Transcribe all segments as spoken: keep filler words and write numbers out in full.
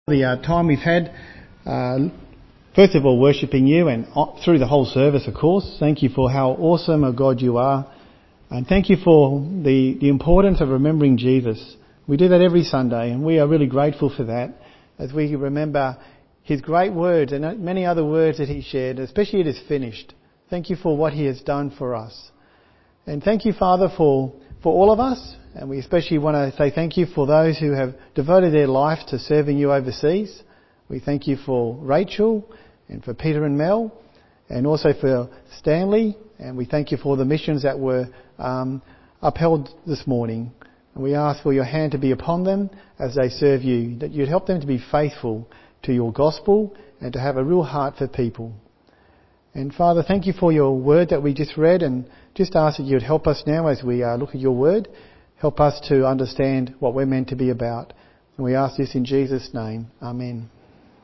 The uh, time we've had, uh, first of all, worshipping you and through the whole service, of course. Thank you for how awesome a God you are. And thank you for the, the importance of remembering Jesus. We do that every Sunday, and we are really grateful for that as we remember his great words and many other words that he shared, especially it is finished. Thank you for what he has done for us. And thank you, Father, for, for all of us. And we especially want to say thank you for those who have devoted their life to serving you overseas. We thank you for Rachel and for Peter and Mel and also for Stanley. And we thank you for the missions that were um, upheld this morning. And we ask for your hand to be upon them as they serve you, that you'd help them to be faithful to your gospel and to have a real heart for people. And Father, thank you for your word that we just read, and just ask that you'd help us now as we uh, look at your word. Help us to understand what we're meant to be about. And we ask this in Jesus' name. Amen.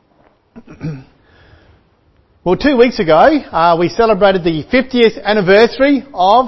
Well, two weeks ago, uh, we celebrated the fiftieth anniversary of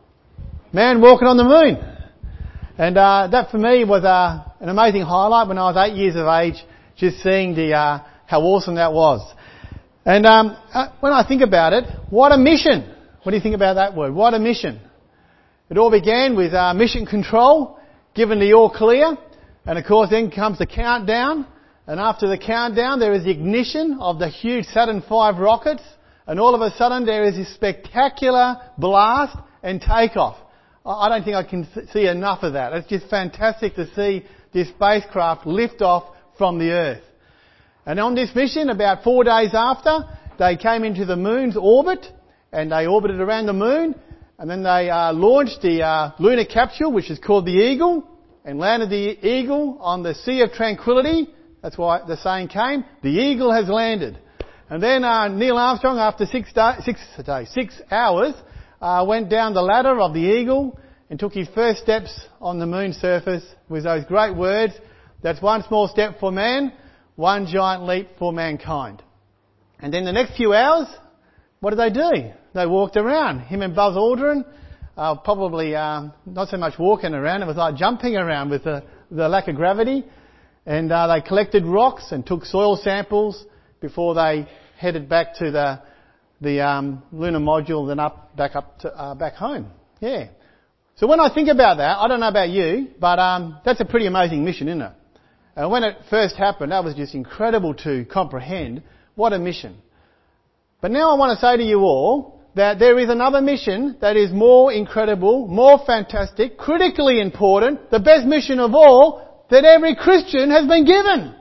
Man Walking on the Moon. And uh, that for me was uh, an amazing highlight when I was eight years of age, just seeing the uh, how awesome that was. And um, uh, when I think about it, what a mission. What do you think about that word? What a mission. It all began with uh, mission control, given the all clear, and of course then comes the countdown, and after the countdown there is the ignition of the huge Saturn five rockets, and all of a sudden there is this spectacular blast and takeoff. I don't think I can see enough of that. It's just fantastic to see this spacecraft lift off from the Earth. And on this mission, about four days after, they came into the moon's orbit, and they orbited around the moon. And then they uh, launched the uh, lunar capsule, which is called the Eagle, and landed the Eagle on the Sea of Tranquility. That's why the saying came, the Eagle has landed. And then uh, Neil Armstrong, after six, day, six, day, six hours, uh, went down the ladder of the Eagle and took his first steps on the moon's surface with those great words, that's one small step for man, one giant leap for mankind. And then the next few hours, what did they do? They walked around. Him and Buzz Aldrin, uh, probably um, not so much walking around. It was like jumping around with the, the lack of gravity. And uh, they collected rocks and took soil samples before they headed back to the the um, lunar module, then up back up to uh, back home. Yeah. So when I think about that, I don't know about you, but um, that's a pretty amazing mission, isn't it? And when it first happened, that was just incredible to comprehend. What a mission! But now I want to say to you all that there is another mission that is more incredible, more fantastic, critically important, the best mission of all that every Christian has been given.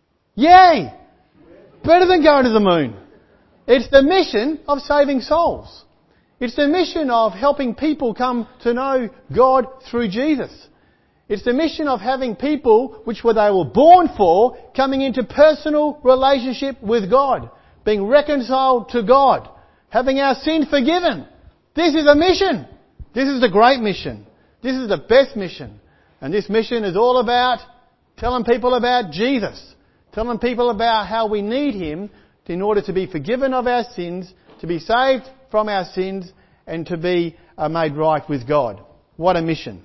Yay! Better than going to the moon. It's the mission of saving souls. It's the mission of helping people come to know God through Jesus. It's the mission of having people, which were they were born for, coming into personal relationship with God. Being reconciled to God, having our sin forgiven. This is a mission. This is the great mission. This is the best mission. And this mission is all about telling people about Jesus. Telling people about how we need Him in order to be forgiven of our sins, to be saved from our sins, and to be uh, made right with God. What a mission.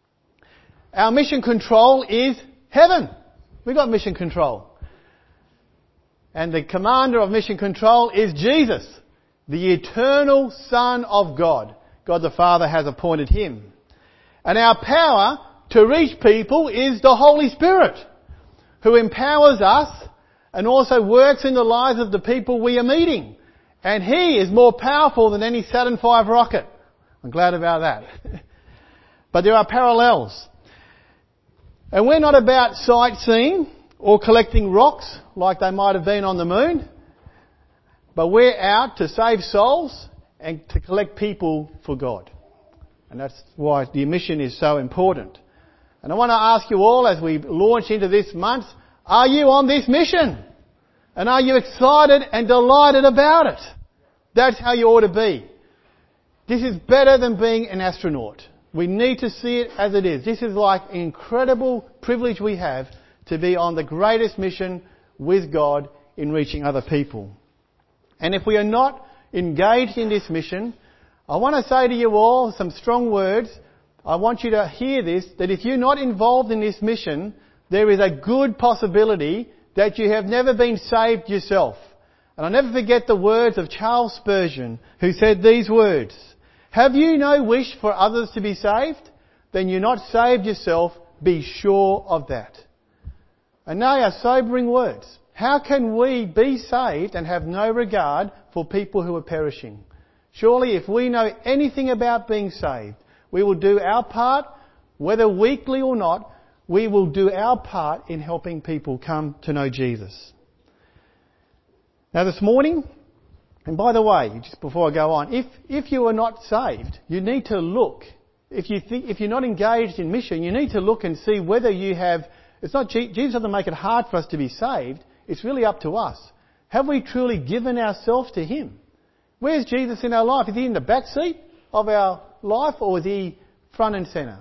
Our mission control is heaven. We've got mission control. And the commander of mission control is Jesus, the eternal Son of God. God the Father has appointed Him. And our power to reach people is the Holy Spirit, who empowers us and also works in the lives of the people we are meeting. And He is more powerful than any Saturn five rocket. I'm glad about that. But there are parallels. And we're not about sightseeing or collecting rocks like they might have been on the moon. But we're out to save souls and to collect people for God. And that's why the mission is so important. And I want to ask you all as we launch into this month, are you on this mission? And are you excited and delighted about it? That's how you ought to be. This is better than being an astronaut. We need to see it as it is. This is like an incredible privilege we have to be on the greatest mission with God in reaching other people. And if we are not engaged in this mission, I want to say to you all some strong words. I want you to hear this, that if you're not involved in this mission, there is a good possibility that you have never been saved yourself. And I'll never forget the words of Charles Spurgeon, who said these words: "Have you no wish for others to be saved? Then you're not saved yourself, be sure of that." And they are sobering words. How can we be saved and have no regard for people who are perishing? Surely if we know anything about being saved, we will do our part, whether weakly or not, we will do our part in helping people come to know Jesus. Now this morning, and by the way, just before I go on, if, if you are not saved, you need to look. If, you think, if you're not engaged in mission, you need to look and see whether you have... It's not Jesus doesn't make it hard for us to be saved. It's really up to us. Have we truly given ourselves to Him? Where's Jesus in our life? Is He in the back seat of our life, or is He front and centre?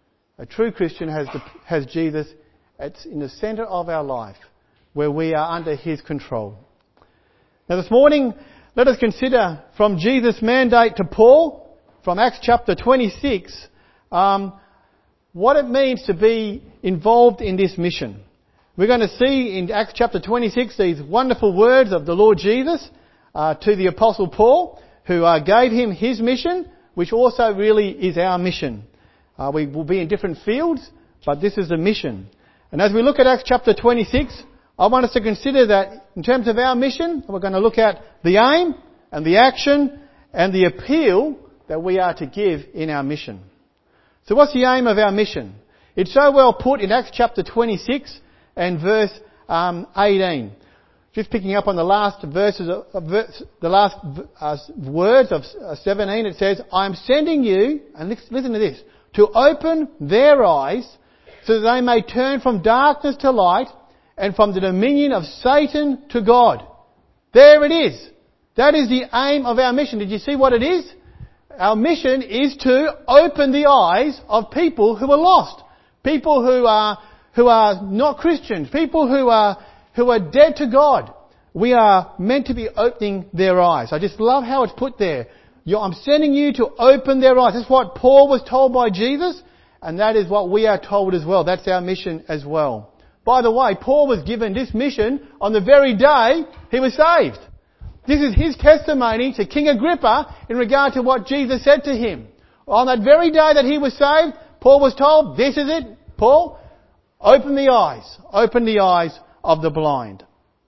A true Christian has, the, has Jesus it's in the centre of our life, where we are under His control. Now this morning, let us consider from Jesus' mandate to Paul, from Acts chapter twenty-six, um, what it means to be involved in this mission. We're going to see in Acts chapter twenty-six these wonderful words of the Lord Jesus uh, to the Apostle Paul, who uh, gave him his mission, which also really is our mission. Uh, we will be in different fields, but this is the mission. And as we look at Acts chapter twenty-six, I want us to consider that in terms of our mission, we're going to look at the aim and the action and the appeal that we are to give in our mission. So what's the aim of our mission? It's so well put in Acts chapter twenty-six and verse um, eighteen. Just picking up on the last verses, of, of verse, the last uh, words of uh, seventeen, it says, "I am sending you," and listen to this, "to open their eyes so that they may turn from darkness to light and from the dominion of Satan to God." There it is. That is the aim of our mission. Did you see what it is? Our mission is to open the eyes of people who are lost. People who are, who are not Christians. People who are, who are dead to God. We are meant to be opening their eyes. I just love how it's put there. I'm sending you to open their eyes. That's what Paul was told by Jesus, and that is what we are told as well. That's our mission as well. By the way, Paul was given this mission on the very day he was saved. This is his testimony to King Agrippa in regard to what Jesus said to him. On that very day that he was saved, Paul was told, "This is it, Paul. Open the eyes. Open the eyes of the blind."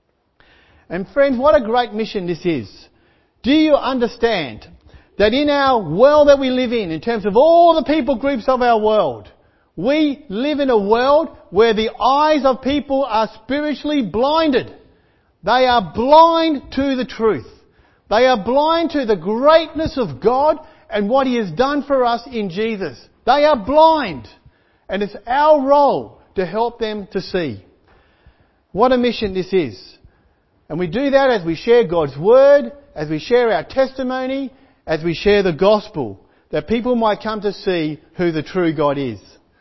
And friends, what a great mission this is. Do you understand that in our world that we live in, in terms of all the people groups of our world, we live in a world where the eyes of people are spiritually blinded. They are blind to the truth. They are blind to the greatness of God and what He has done for us in Jesus. They are blind. And it's our role to help them to see. What a mission this is. And we do that as we share God's Word, as we share our testimony, as we share the gospel, that people might come to see who the true God is.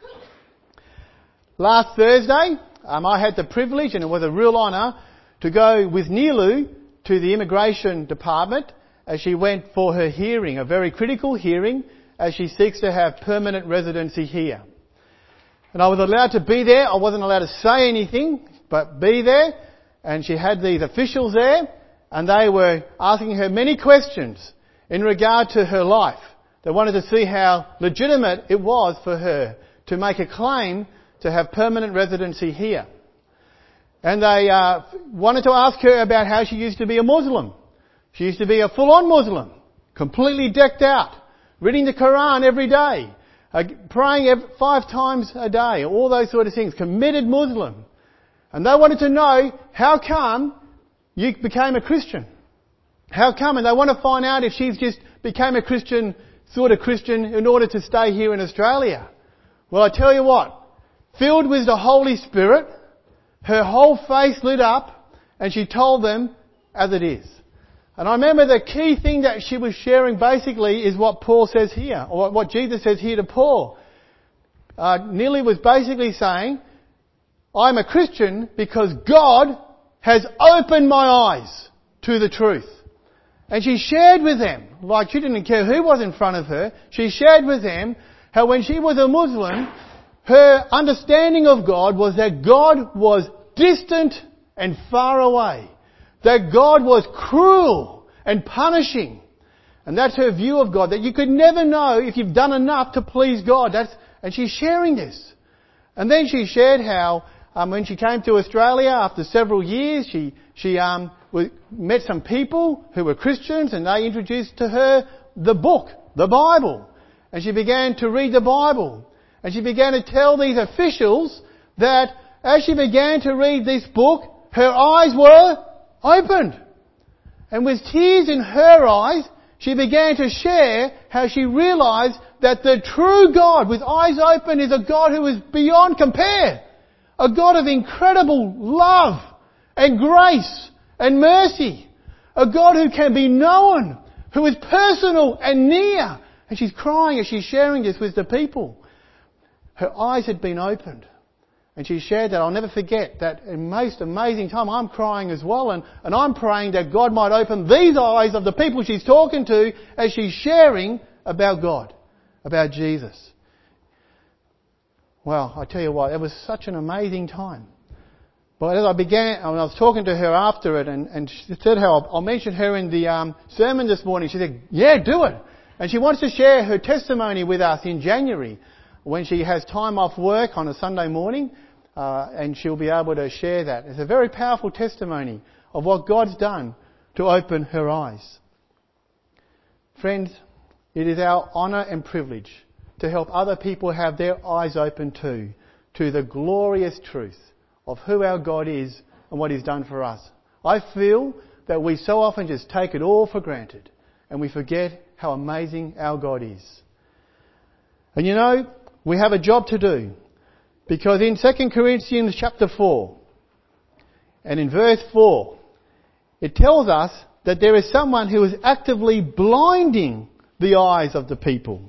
Last Thursday, um, I had the privilege, and it was a real honour, to go with Nilu to the immigration department as she went for her hearing, a very critical hearing, as she seeks to have permanent residency here. And I was allowed to be there. I wasn't allowed to say anything, but be there. And she had these officials there, and they were asking her many questions in regard to her life. They wanted to see how legitimate it was for her to make a claim to have permanent residency here. And they uh, wanted to ask her about how she used to be a Muslim. She used to be a full-on Muslim, completely decked out, reading the Quran every day, uh, praying every, five times a day, all those sort of things, committed Muslim. And they wanted to know, how come you became a Christian? How come? And they want to find out if she's just became a Christian, sort of Christian, in order to stay here in Australia. Well, I tell you what, filled with the Holy Spirit, her whole face lit up, and she told them as it is. And I remember the key thing that she was sharing basically is what Paul says here, or what Jesus says here to Paul. Uh, Nili was basically saying, I'm a Christian because God has opened my eyes to the truth. And she shared with them, like she didn't care who was in front of her, she shared with them how when she was a Muslim, her understanding of God was that God was distant and far away. That God was cruel and punishing. And that's her view of God, that you could never know if you've done enough to please God. That's, and she's sharing this. And then she shared how um, when she came to Australia after several years, she, she um, met some people who were Christians, and they introduced to her the book, the Bible. And she began to read the Bible. And she began to tell these officials that as she began to read this book, her eyes were opened. And with tears in her eyes, she began to share how she realised that the true God with eyes open is a God who is beyond compare. A God of incredible love and grace and mercy. A God who can be known, who is personal and near. And she's crying as she's sharing this with the people. Her eyes had been opened. And she shared that. I'll never forget that in most amazing time I'm crying as well, and, and I'm praying that God might open these eyes of the people she's talking to as she's sharing about God, about Jesus. Well, I tell you what, it was such an amazing time. But as I began, when I was talking to her after it, and, and she said how I'll mention her in the um, sermon this morning, she said, yeah, do it. And she wants to share her testimony with us in January, when she has time off work on a Sunday morning, uh, and she'll be able to share that. It's a very powerful testimony of what God's done to open her eyes. Friends, it is our honour and privilege to help other people have their eyes open too, to the glorious truth of who our God is and what He's done for us. I feel that we so often just take it all for granted, and we forget how amazing our God is. And you know, we have a job to do, because in Second Corinthians chapter four and in verse four, it tells us that there is someone who is actively blinding the eyes of the people.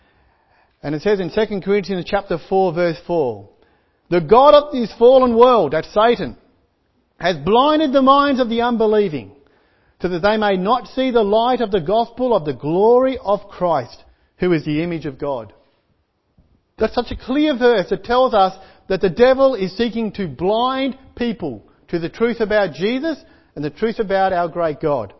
And it says in Second Corinthians chapter four verse four, the God of this fallen world, that's Satan, has blinded the minds of the unbelieving, so that they may not see the light of the gospel of the glory of Christ, who is the image of God. That's such a clear verse that tells us that the devil is seeking to blind people to the truth about Jesus and the truth about our great God.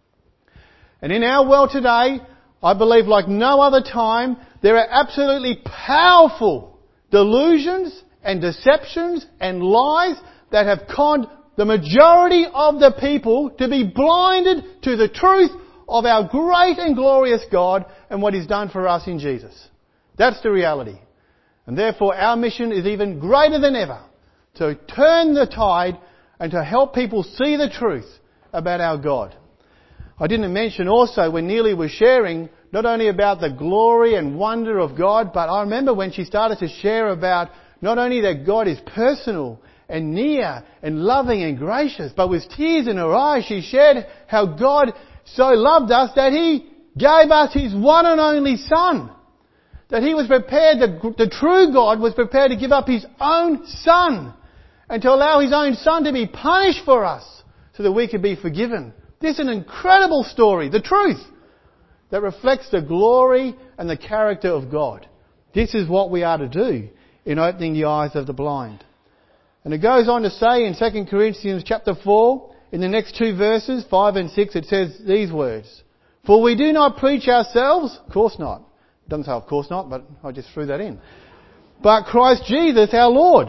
And in our world today, I believe like no other time, there are absolutely powerful delusions and deceptions and lies that have conned the majority of the people to be blinded to the truth of our great and glorious God and what He's done for us in Jesus. That's the reality. And therefore our mission is even greater than ever, to turn the tide and to help people see the truth about our God. I didn't mention also when Neely was sharing not only about the glory and wonder of God, but I remember when she started to share about not only that God is personal and near and loving and gracious, but with tears in her eyes she shared how God so loved us that He gave us His one and only Son. That He was prepared, the, the true God was prepared to give up His own Son and to allow His own Son to be punished for us so that we could be forgiven. This is an incredible story, the truth, that reflects the glory and the character of God. This is what we are to do in opening the eyes of the blind. And it goes on to say in Second Corinthians chapter four, in the next two verses, five and six, it says these words, for we do not preach ourselves, of course not. It doesn't say of course not, but I just threw that in. But Christ Jesus our Lord,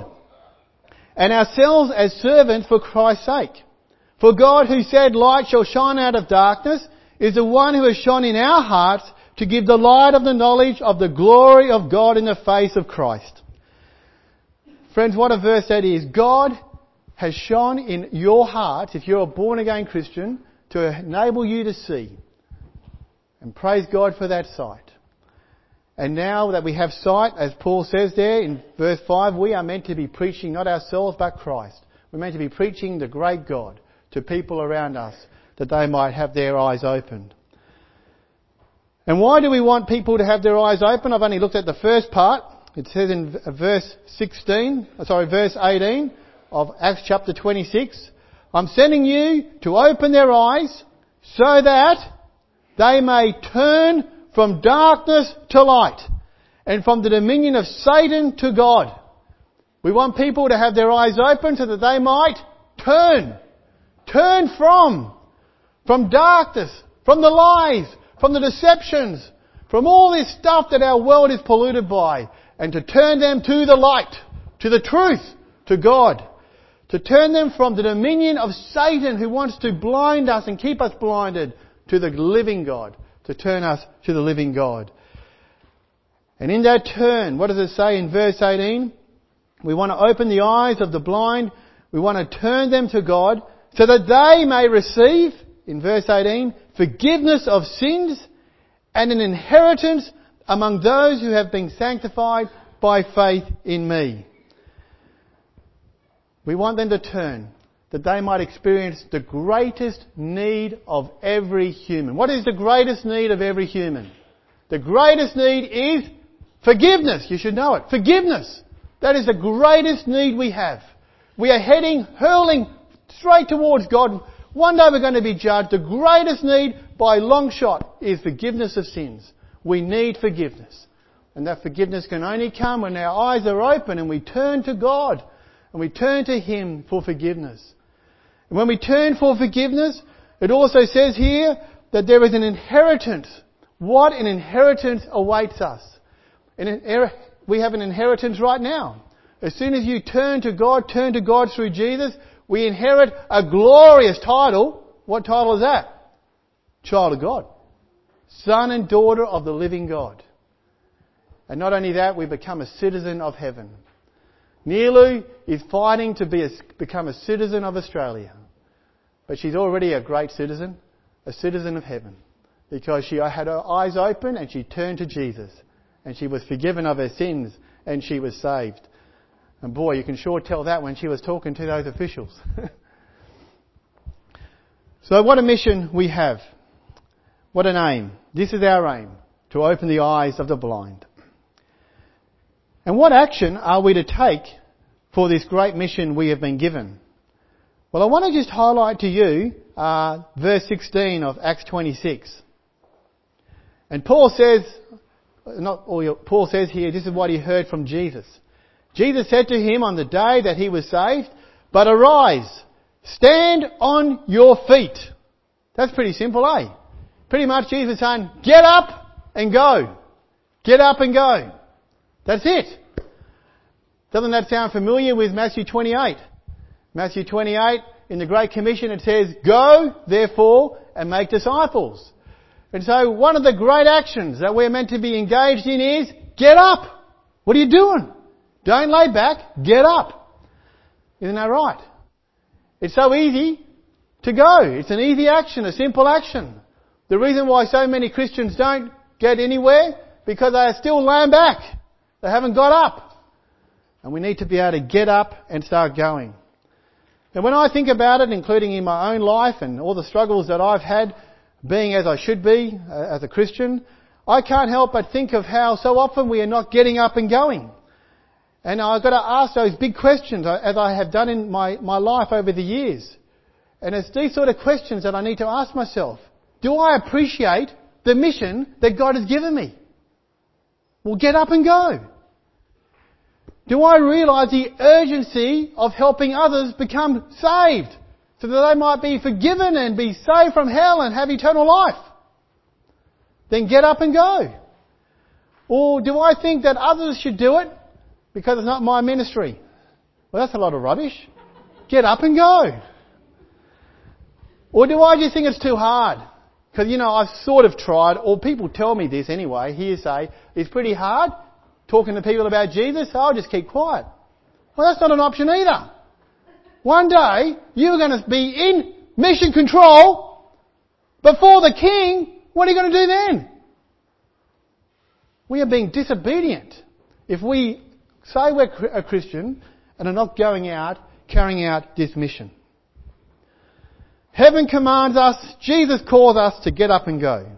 and ourselves as servants for Christ's sake. For God, who said light shall shine out of darkness, is the one who has shone in our hearts to give the light of the knowledge of the glory of God in the face of Christ. Friends, what a verse that is. God has shone in your heart, if you're a born again Christian, to enable you to see. And praise God for that sight. And now that we have sight, as Paul says there in verse five, we are meant to be preaching not ourselves but Christ. We're meant to be preaching the great God to people around us, that they might have their eyes opened. And why do we want people to have their eyes open? I've only looked at the first part. It says in verse sixteen, sorry, verse eighteen of Acts chapter twenty-six, I'm sending you to open their eyes so that they may turn from darkness to light and from the dominion of Satan to God. We want people to have their eyes open so that they might turn. Turn from, from darkness, from the lies, from the deceptions, from all this stuff that our world is polluted by, and to turn them to the light, to the truth, to God. To turn them from the dominion of Satan who wants to blind us and keep us blinded to the living God. To turn us to the living God. And in that turn, what does it say in verse eighteen? We want to open the eyes of the blind. We want to turn them to God so that they may receive, in verse eighteen, forgiveness of sins and an inheritance among those who have been sanctified by faith in me. We want them to turn, that they might experience the greatest need of every human. What is the greatest need of every human? The greatest need is forgiveness. You should know it. Forgiveness. That is the greatest need we have. We are heading, hurling straight towards God. One day we're going to be judged. The greatest need by long shot is forgiveness of sins. We need forgiveness. And that forgiveness can only come when our eyes are open and we turn to God. And we turn to Him for forgiveness. And when we turn for forgiveness, it also says here that there is an inheritance. What an inheritance awaits us. And we have an inheritance right now. As soon as you turn to God, turn to God through Jesus, we inherit a glorious title. What title is that? Child of God. Son and daughter of the living God. And not only that, we become a citizen of heaven. Nilu is fighting to be a, become a citizen of Australia. But she's already a great citizen, a citizen of heaven. Because she had her eyes open and she turned to Jesus. And she was forgiven of her sins and she was saved. And boy, you can sure tell that when she was talking to those officials. So what a mission we have. What an aim. This is our aim, to open the eyes of the blind. And what action are we to take for this great mission we have been given? Well, I want to just highlight to you uh, verse sixteen of Acts twenty-six. And Paul says, not all, Paul says here, this is what he heard from Jesus. Jesus said to him on the day that he was saved, "But arise, stand on your feet." That's pretty simple, eh? Pretty much Jesus is saying, get up and go. Get up and go. That's it. Doesn't that sound familiar with Matthew twenty-eight? Matthew twenty-eight, in the Great Commission, it says, "Go, therefore, and make disciples." And so one of the great actions that we're meant to be engaged in is, get up. What are you doing? Don't lay back. Get up. Isn't that right? It's so easy to go. It's an easy action, a simple action. The reason why so many Christians don't get anywhere, because they are still laying back. They haven't got up. And we need to be able to get up and start going. And when I think about it, including in my own life and all the struggles that I've had, being as I should be uh, as a Christian, I can't help but think of how so often we are not getting up and going. And I've got to ask those big questions, as I have done in my, my life over the years. And it's these sort of questions that I need to ask myself. Do I appreciate the mission that God has given me? Well, get up and go. Do I realise the urgency of helping others become saved so that they might be forgiven and be saved from hell and have eternal life? Then get up and go. Or do I think that others should do it because it's not my ministry? Well, that's a lot of rubbish. Get up and go. Or do I just think it's too hard? Because, you know, I've sort of tried, or people tell me this anyway, hearsay, it's pretty hard talking to people about Jesus, so I'll just keep quiet. Well, that's not an option either. One day, you're going to be in mission control before the King. What are you going to do then? We are being disobedient if we say we're a Christian and are not going out, carrying out this mission. Heaven commands us, Jesus calls us to get up and go.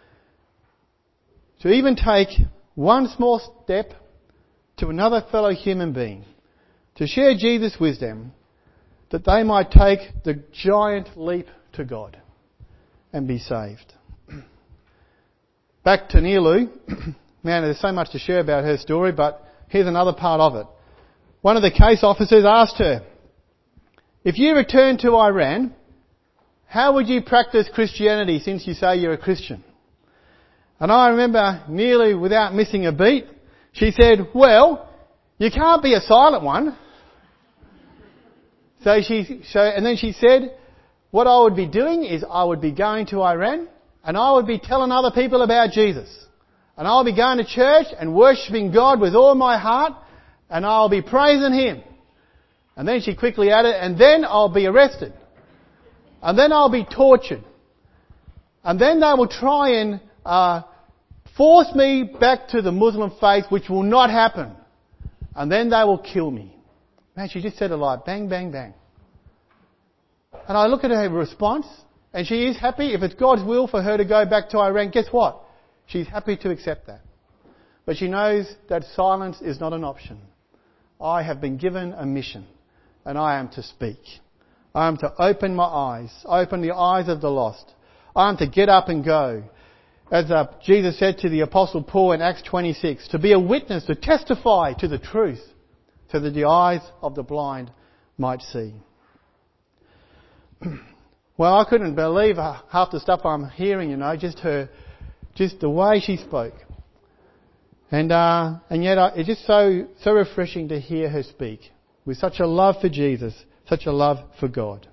To even take one small step to another fellow human being. To share Jesus with them, that they might take the giant leap to God and be saved. Back to Nilu. Man, there's so much to share about her story, but here's another part of it. One of the case officers asked her, if you return to Iran, how would you practice Christianity since you say you're a Christian? And I remember, nearly without missing a beat, she said, well, you can't be a silent one. So she, so, and then she said, what I would be doing is I would be going to Iran and I would be telling other people about Jesus. And I'll be going to church and worshipping God with all my heart and I'll be praising Him. And then she quickly added, and then I'll be arrested. And then I'll be tortured. And then they will try and uh, force me back to the Muslim faith, which will not happen. And then they will kill me. Man, she just said it like bang, bang, bang. And I look at her response, and she is happy. If it's God's will for her to go back to Iran, guess what? She's happy to accept that. But she knows that silence is not an option. I have been given a mission, and I am to speak. I am to open my eyes, open the eyes of the lost. I am to get up and go. As uh, Jesus said to the Apostle Paul in Acts twenty-six, to be a witness, to testify to the truth, so that the eyes of the blind might see. Well, I couldn't believe half the stuff I'm hearing, you know, just her, just the way she spoke. And uh, and yet I, it's just so so refreshing to hear her speak with such a love for Jesus, such a love for God.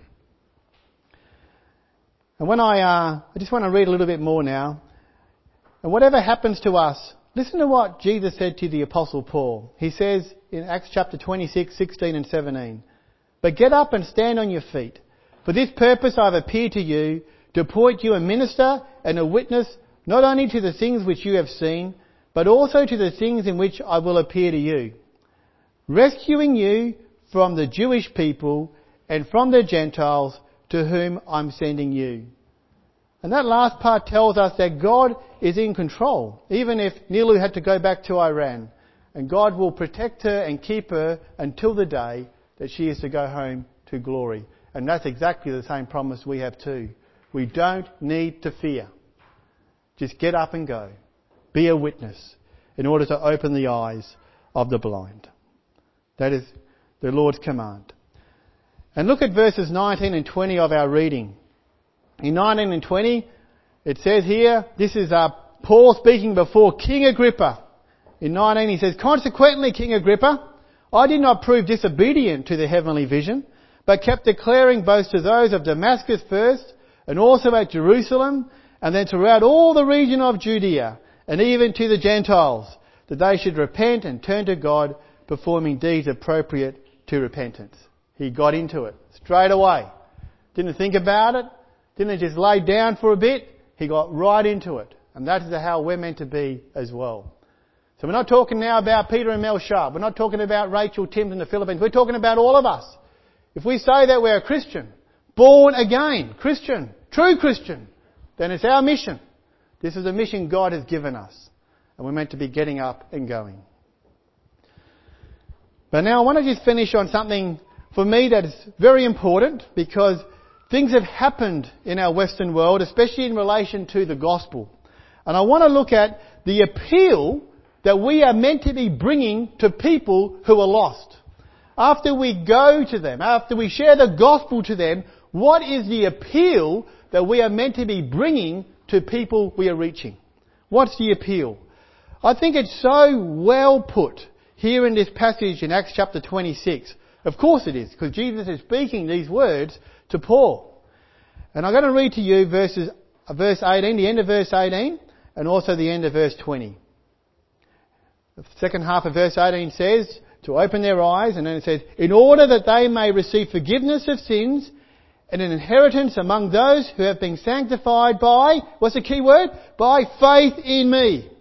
And when I, uh, I just want to read a little bit more now. And whatever happens to us, listen to what Jesus said to the Apostle Paul. He says in Acts chapter twenty-six, sixteen and seventeen, but get up and stand on your feet. For this purpose I have appeared to you, to appoint you a minister and a witness, not only to the things which you have seen, but also to the things in which I will appear to you, rescuing you from the Jewish people and from the Gentiles to whom I'm sending you. And that last part tells us that God is in control, even if Nilu had to go back to Iran. And God will protect her and keep her until the day that she is to go home to glory. And that's exactly the same promise we have too. We don't need to fear. Just get up and go. Be a witness in order to open the eyes of the blind. That is the Lord's command. And look at verses nineteen and twenty of our reading. In nineteen and twenty, it says here, this is uh, Paul speaking before King Agrippa. In nineteen he says, consequently, King Agrippa, I did not prove disobedient to the heavenly vision, but kept declaring both to those of Damascus first, and also at Jerusalem, and then throughout all the region of Judea, and even to the Gentiles, that they should repent and turn to God, performing deeds appropriate to repentance. He got into it straight away. Didn't think about it. Didn't just lay down for a bit. He got right into it. And that is how we're meant to be as well. So we're not talking now about Peter and Mel Sharp. We're not talking about Rachel Timms in the Philippines. We're talking about all of us. If we say that we're a Christian, born again, Christian, true Christian, then it's our mission. This is a mission God has given us. And we're meant to be getting up and going. But now I want to just finish on something for me that is very important, because things have happened in our Western world, especially in relation to the gospel. And I want to look at the appeal that we are meant to be bringing to people who are lost. After we go to them, after we share the gospel to them, what is the appeal that we are meant to be bringing to people we are reaching? What's the appeal? I think it's so well put here in this passage in Acts chapter twenty-six. Of course it is, because Jesus is speaking these words to Paul. And I'm going to read to you verses, verse eighteen, the end of verse eighteen, and also the end of verse twenty. The second half of verse eighteen says, to open their eyes, and then it says, in order that they may receive forgiveness of sins and an inheritance among those who have been sanctified by, what's the key word? By faith in me.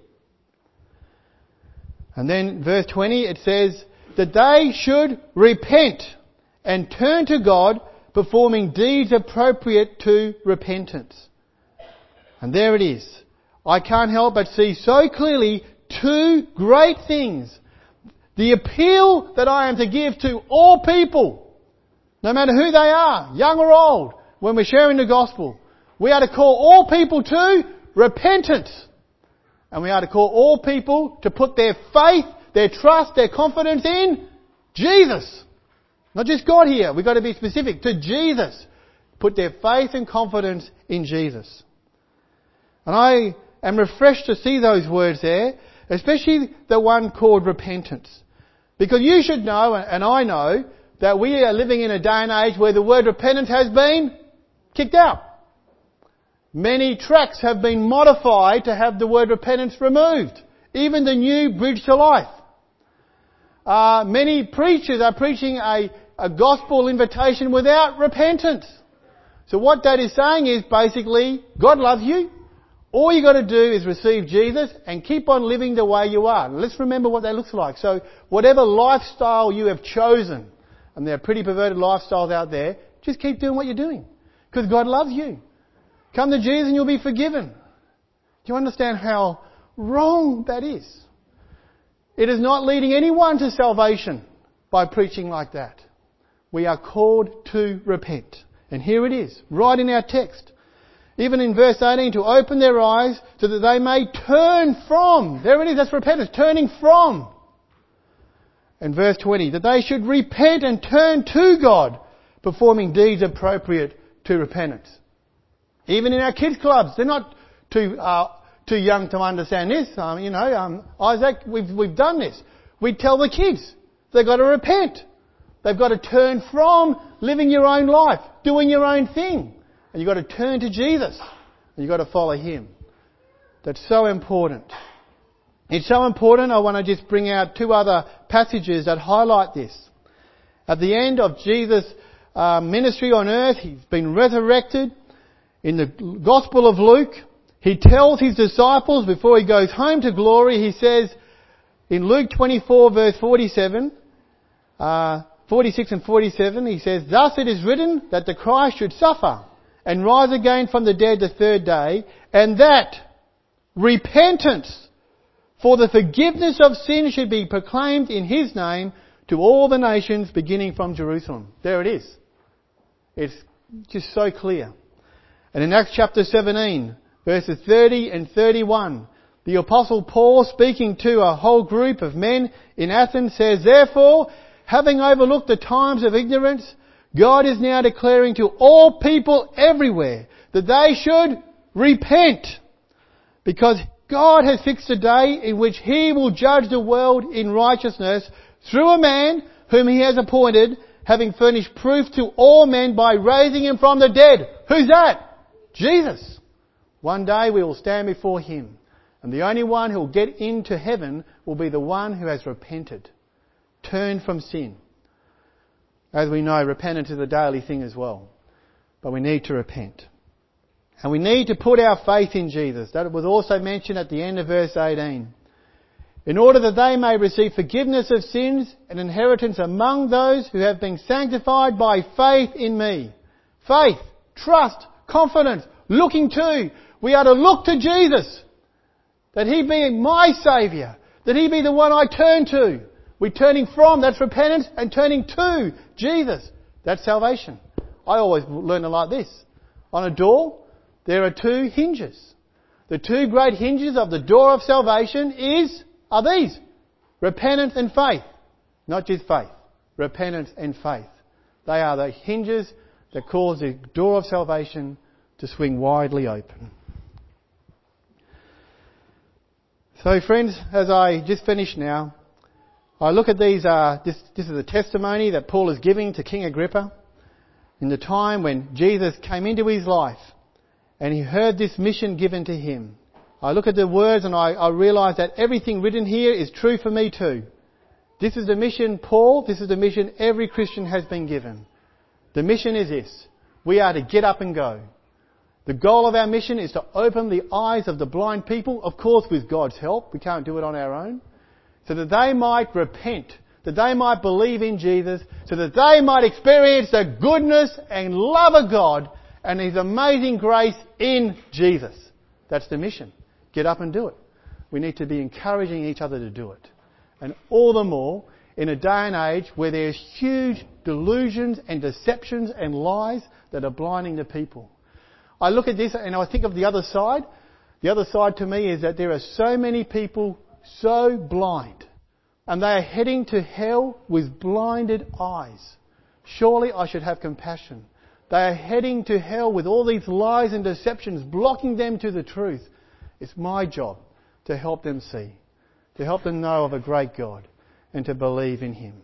And then verse twenty, it says, that they should repent and turn to God, performing deeds appropriate to repentance. And there it is. I can't help but see so clearly two great things. The appeal that I am to give to all people, no matter who they are, young or old, when we're sharing the gospel. We are to call all people to repentance. And we are to call all people to put their faith, their trust, their confidence in Jesus. Not just God here. We've got to be specific. To Jesus. Put their faith and confidence in Jesus. And I am refreshed to see those words there, especially the one called repentance. Because you should know, and I know, that we are living in a day and age where the word repentance has been kicked out. Many tracts have been modified to have the word repentance removed. Even the new Bridge to Life. Uh, many preachers are preaching a, a gospel invitation without repentance. So what that is saying is basically, God loves you. All you got to do is receive Jesus and keep on living the way you are. Let's remember what that looks like. So whatever lifestyle you have chosen, and there are pretty perverted lifestyles out there, just keep doing what you're doing. Because God loves you. Come to Jesus and you'll be forgiven. Do you understand how wrong that is? It is not leading anyone to salvation by preaching like that. We are called to repent. And here it is, right in our text. Even in verse eighteen, to open their eyes so that they may turn from. There it is, that's repentance, turning from. And verse twenty, that they should repent and turn to God, performing deeds appropriate to repentance. Even in our kids' clubs, they're not too uh, too young to understand this. Um, you know, um, Isaac, we've we've done this. We tell the kids they've got to repent. They've got to turn from living your own life, doing your own thing. And you've got to turn to Jesus. And you've got to follow Him. That's so important. It's so important, I want to just bring out two other passages that highlight this. At the end of Jesus' uh, ministry on earth, He's been resurrected. In the Gospel of Luke, He tells His disciples before He goes home to glory, He says in Luke twenty-four verse forty-seven, uh, forty-six and forty-seven, He says, thus it is written that the Christ should suffer and rise again from the dead the third day, and that repentance for the forgiveness of sin should be proclaimed in His name to all the nations beginning from Jerusalem. There it is. It's just so clear. And in Acts chapter seventeen, verses thirty and thirty-one, the Apostle Paul, speaking to a whole group of men in Athens, says, therefore, having overlooked the times of ignorance, God is now declaring to all people everywhere that they should repent, because God has fixed a day in which He will judge the world in righteousness through a man whom He has appointed, having furnished proof to all men by raising Him from the dead. Who's that? Jesus. One day we will stand before Him, and the only one who will get into heaven will be the one who has repented, turned from sin. As we know, repentance is a daily thing as well. But we need to repent. And we need to put our faith in Jesus. That was also mentioned at the end of verse eighteen. In order that they may receive forgiveness of sins and inheritance among those who have been sanctified by faith in me. Faith, trust, confidence, looking to. We are to look to Jesus. That He be my Saviour. That He be the one I turn to. We're turning from, that's repentance, and turning to Jesus. That's salvation. I always learn it like this. On a door, there are two hinges. The two great hinges of the door of salvation is, are these. Repentance and faith. Not just faith. Repentance and faith. They are the hinges that cause the door of salvation to swing widely open. So friends, as I just finished now, I look at these, uh, this, this is a testimony that Paul is giving to King Agrippa in the time when Jesus came into his life and he heard this mission given to him. I look at the words and I, I realise that everything written here is true for me too. This is the mission Paul, this is the mission every Christian has been given. The mission is this. We are to get up and go. The goal of our mission is to open the eyes of the blind people, of course with God's help. We can't do it on our own. So that they might repent, that they might believe in Jesus, so that they might experience the goodness and love of God and His amazing grace in Jesus. That's the mission. Get up and do it. We need to be encouraging each other to do it. And all the more in a day and age where there's huge delusions and deceptions and lies that are blinding the people. I look at this and I think of the other side. The other side to me is that there are so many people so blind, and they are heading to hell with blinded eyes. Surely I should have compassion. They are heading to hell with all these lies and deceptions blocking them to the truth. It's my job to help them see, to help them know of a great God and to believe in Him.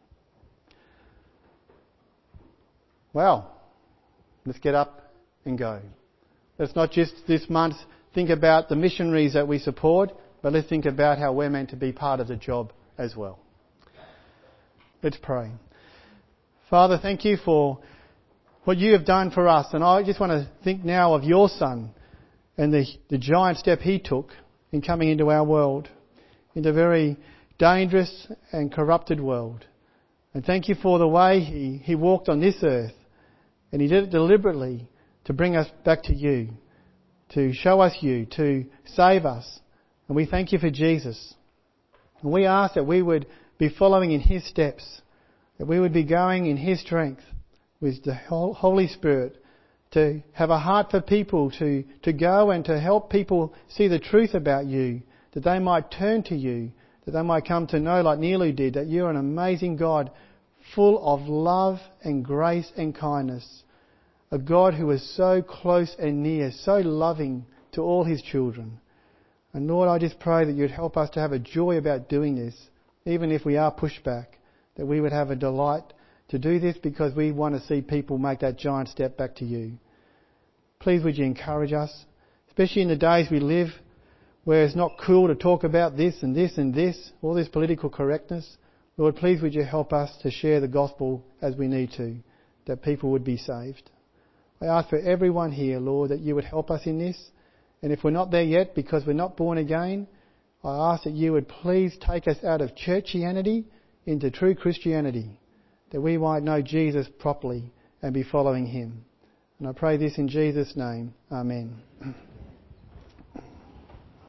Well, let's get up and go. Let's not just this month think about the missionaries that we support, but let's think about how we're meant to be part of the job as well. Let's pray. Father, thank you for what you have done for us. And I just want to think now of your Son and the, the giant step He took in coming into our world, into a very dangerous and corrupted world. And thank you for the way He, he walked on this earth. And He did it deliberately to bring us back to you, to show us you, to save us. And we thank you for Jesus. And we ask that we would be following in His steps, that we would be going in His strength with the Holy Spirit, to have a heart for people, to, to go and to help people see the truth about you, that they might turn to you, that they might come to know, like Nilu did, that you're an amazing God, full of love and grace and kindness. A God who is so close and near, so loving to all His children. And Lord, I just pray that you'd help us to have a joy about doing this, even if we are pushed back, that we would have a delight to do this because we want to see people make that giant step back to you. Please would you encourage us, especially in the days we live where it's not cool to talk about this and this and this, all this political correctness. Lord, please would you help us to share the gospel as we need to, that people would be saved. I ask for everyone here, Lord, that you would help us in this. And if we're not there yet because we're not born again, I ask that you would please take us out of churchianity into true Christianity, that we might know Jesus properly and be following Him. And I pray this in Jesus' name. Amen.